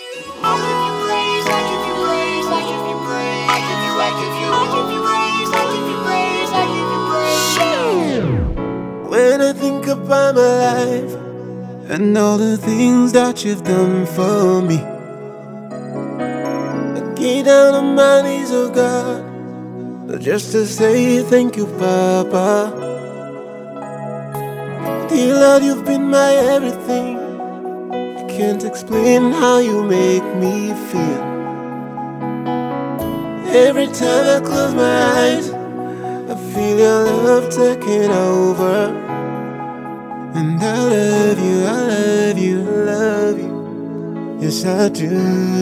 I give you praise, I give you praise, I give you praise, I give you, I give you, I give you praise, I give you praise, I give you praise. When I think about my life and all the things that you've done for me, I get down on my knees, oh God, just to say thank you, Papa. Dear Lord, you've been my everything. I can't explain how you make me feel. Every time I close my eyes, I feel your love taking over. And I love you, I love you, I love you. Yes, I do.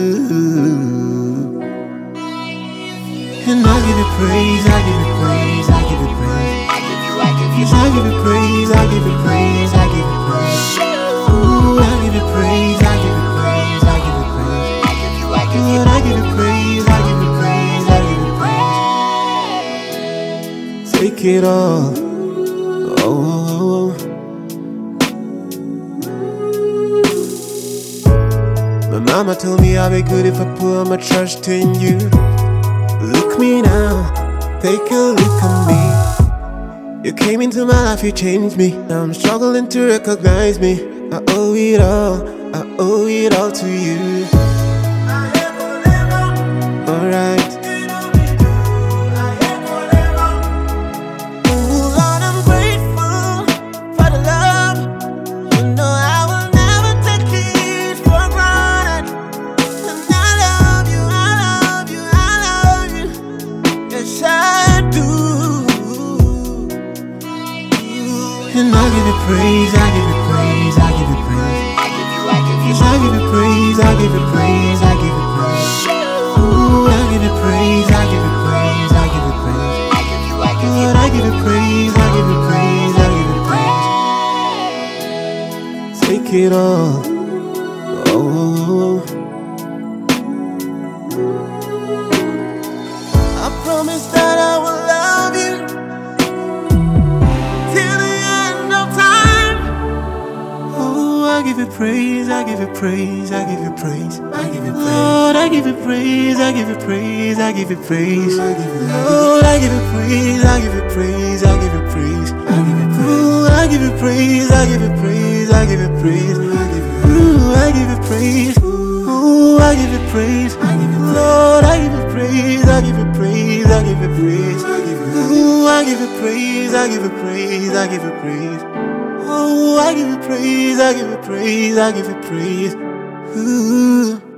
And I give you praise, I give you praise, I give you praise. Yes, I give you praise, I give you praise, I give you praise. Ooh, I give you praise, I give you praise, I give you praise. Lord, I give you praise, I give you praise, I give you praise. Take it all. Oh. My mama told me I'll be good if I put my trust in you. Look me now, take a look at me. You came into my life, you changed me. Now I'm struggling to recognize me. I owe it all to you. Alright. Ooh, Lord, I'm grateful for the love. You know I will never take it for granted. And I love you, I love you, I love you. Yes, I do. And I give you praise, I give you praise, I give you praise. Yes, I give you praise, I give you praise, I give you praise. Ooh, I give you praise, I give you praise, I give you praise. Lord, I give you praise, I give you praise, I give you praise. Take it all. Oh. I promise that I will love you till the end of time. Oh, I give you praise, I give you praise, I give you praise, I give you praise. Lord, I give you praise, I give you praise, I give you praise. Lord, I give you praise, I give you praise, I give you praise, I give you praise. Ooh, I give you praise, I give you praise, I give you praise, I give you. Ooh, I give you praise. Ooh, I give you praise. Lord, I give you praise, I give you praise, I give you praise. Ooh, I give you praise, I give you praise, I give you praise. Oh, I give you praise, I give you praise, I give you praise. Ooh.